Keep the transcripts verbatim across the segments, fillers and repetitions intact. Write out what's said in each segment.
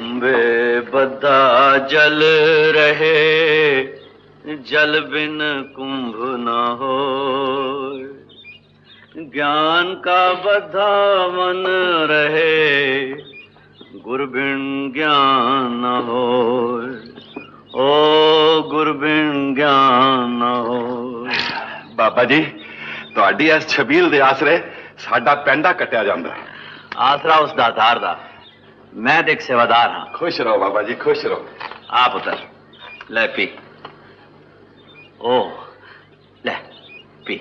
कुंभे बद्धा जल रहे, जल बिन कुंभ न हो। ज्ञान का बद्धा मन रहे, गुर बिन ज्ञान न हो। ओ गुर बिन ज्ञान न हो। बाबा जी, तुहाडी इस छबील दे आसरे साडा पैंडा कट्टिया जांदा है। आसरा उस दातार दा, मैं तो एक सेवादार हाँ। खुश रहो बाबा जी, खुश रहो। आ पुत्र, ले पी। ओ ले पी।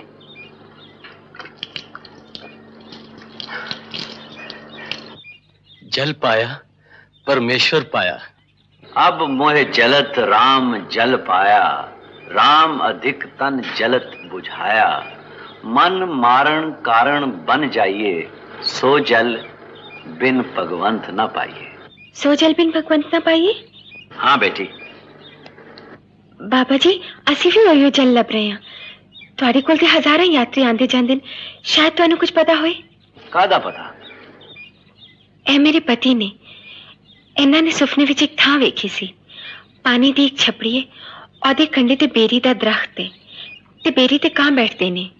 जल पाया परमेश्वर पाया। अब मोहे जलत राम जल पाया, राम अधिक तन जलत बुझाया। मन मारण कारण बन जाइए, सो जल बिन भगवंत न पाइए। सो जल बिन भगवंत न पाइए? हाँ बेटी। बाबा जी, ਅਸੀਂ ਵੀ ਉਹੀ ਜਲ ਲੱਭ ਰਹੇ ਹਾਂ। ਤੁਹਾਡੇ ਕੋਲ ਤੇ ਹਜ਼ਾਰਾਂ ਯਾਤਰੀ ਆਂਦੇ ਜਾਂਦੇ ਨੇ, ਸ਼ਾਇਦ ਤੁਹਾਨੂੰ ਕੁਝ ਪਤਾ ਹੋਏ। ਕਾਹਦਾ ਪਤਾ? ਇਹ ਮੇਰੇ ਪਤੀ ਨੇ, ਇਹਨਾਂ ਨੇ ਸੁਪਨੇ ਵਿੱਚ ਇੱਕ ਥਾਂ ਵੇਖੀ ਸੀ। ਪਾਣੀ ਦੀ ਇੱਕ ਛਪੜੀ ਹੈ, ਉਹਦੇ ਕੰਢੇ ਤੇ ਬੇਰੀ ਦਾ ਦਰਖਤ ਹੈ ਤੇ ਬੇਰੀ ਤੇ ਕਾਂ ਬੈਠਦੇ ਨੇ।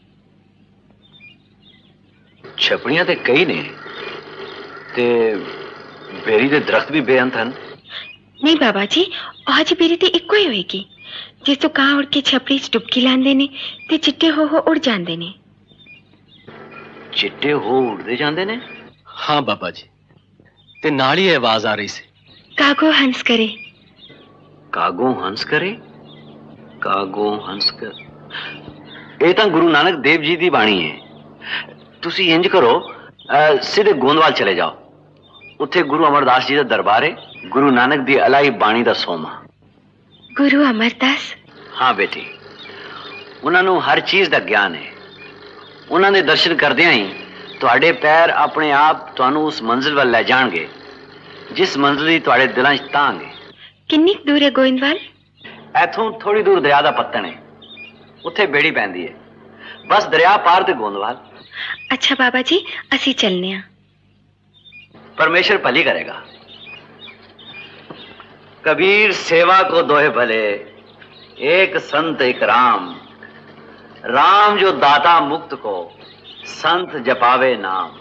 ਛਪੜੀਆਂ ਤੇ ਕਈ ਨੇ ਤੇ ਬੇਰੀ ਦੇ ਦਰਖਤ ਵੀ ਬੇਅੰਤ ਹਨ। ਨਹੀਂ ਬਾਬਾ ਜੀ, ਉਹ ਜੀ ਬੇਰੀ ਤੇ ਇੱਕੋ ਹੀ ਹੋਏਗੀ, ਜਿਸ ਤੋਂ ਕਾਂ ਉੜ ਕੇ ਛਪੜੀ 'ਚ ਡੁਬਕੀ ਲਾਉਂਦੇ ਨੇ ਤੇ ਚਿੱਟੇ ਹੋ ਹੋ ਉੜ ਜਾਂਦੇ ਨੇ। ਚਿੱਟੇ ਹੋ ਉੜਦੇ ਜਾਂਦੇ ਨੇ? ਹਾਂ ਬਾਬਾ ਜੀ, ਤੇ ਨਾਲ ਹੀ ਆਵਾਜ਼ ਆ ਰਹੀ ਸੀ, ਕਾਗੋ ਹੰਸ ਕਰੇ। ਕਾਗੋ ਹੰਸ ਕਰੇ? ਕਾਗੋ ਹੰਸ ਕਰ, ਇਹ ਤਾਂ ਗੁਰੂ ਨਾਨਕ ਦੇਵ ਜੀ ਦੀ ਬਾਣੀ ਹੈ। ਤੁਸੀਂ ਇੰਜ ਕਰੋ, ਸਿੱਧੇ ਗੋਂਦਵਾਲ ਚਲੇ ਜਾਓ, ਉੱਥੇ ਗੁਰੂ ਅਮਰਦਾਸ ਜੀ ਦਾ ਦਰਬਾਰ ਹੈ। ਗੁਰੂ ਨਾਨਕ ਦੀ ਅਲਾਈ ਬਾਣੀ ਦਾ ਸੋਮਾ। ਗੁਰੂ ਅਮਰਦਾਸ? ਹਾਂ ਬੇਟੀ, ਉਹਨਾਂ ਨੂੰ ਹਰ ਚੀਜ਼ ਦਾ ਗਿਆਨ ਹੈ। ਉਹਨਾਂ ਦੇ ਦਰਸ਼ਨ ਕਰਦਿਆਂ ਹੀ ਤੁਹਾਡੇ ਪੈਰ ਆਪਣੇ ਆਪ ਤੁਹਾਨੂੰ ਉਸ ਮੰਜ਼ਿਲ ਵੱਲ ਲੈ ਜਾਣਗੇ ਜਿਸ ਮੰਜ਼ਿਲ ਦੀ ਤੁਹਾਡੇ ਦਿਲਾਂ 'ਚ ਤਾਂਘ ਹੈ। ਕਿੰਨੀ ਦੂਰ ਹੈ ਗੋਇੰਦਵਾਲ? ਇੱਥੋਂ ਥੋੜੀ ਦੂਰ ਦਰਿਆ ਦਾ ਪੱਤਣ ਹੈ, ਉੱਥੇ ਬੇੜੀ ਪੈਂਦੀ ਹੈ। ਬਸ ਦਰਿਆ ਪਾਰ ਤੇ ਗੋਂਦਵਾਲ। ਅੱਛਾ ਬਾਬਾ ਜੀ, ਅਸੀਂ ਚੱਲਨੇ ਹਾਂ। परमेश्वर भली करेगा। कबीर सेवा को दोहे भले, एक संत एक राम। राम जो दाता मुक्त को, संत जपावे नाम।